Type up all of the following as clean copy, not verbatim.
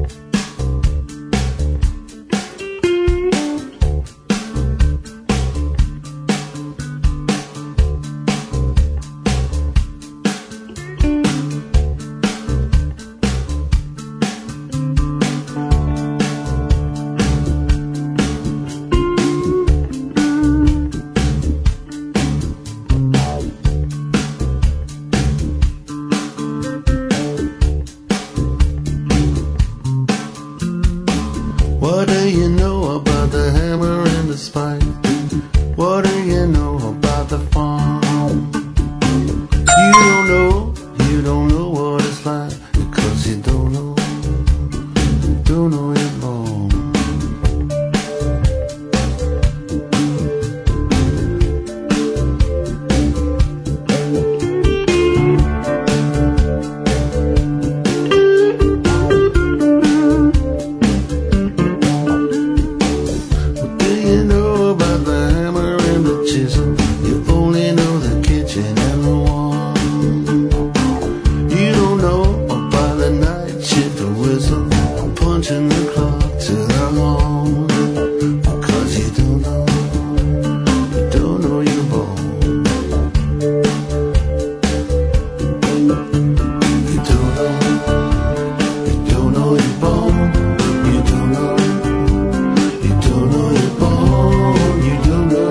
What do you know about the hammer and the spike? What do you know about the farm? You don't know what it's like, because you don't know you're born. You only know the kitchen and the wall. You don't know about the night shift whistle, punching the clock to the home. Because you don't know you're born. You don't know you're born. You don't know you're born. You don't know.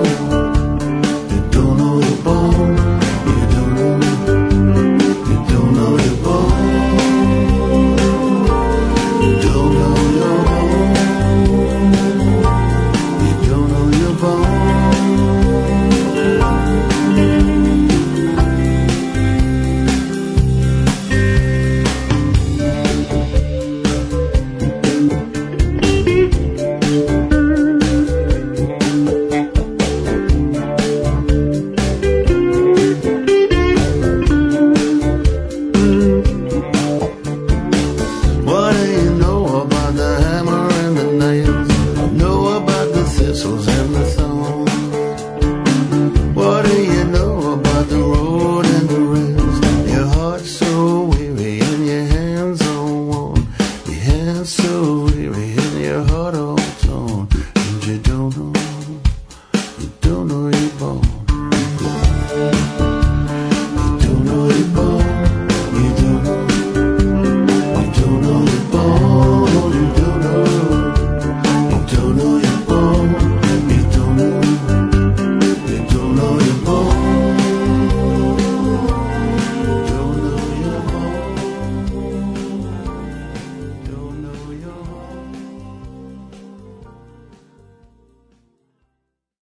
What do you know about the hammer and the nails? Know about the thistles and the thorns? What do you know about the road and the rails? Your heart's so weary and your hands so warm, your hands so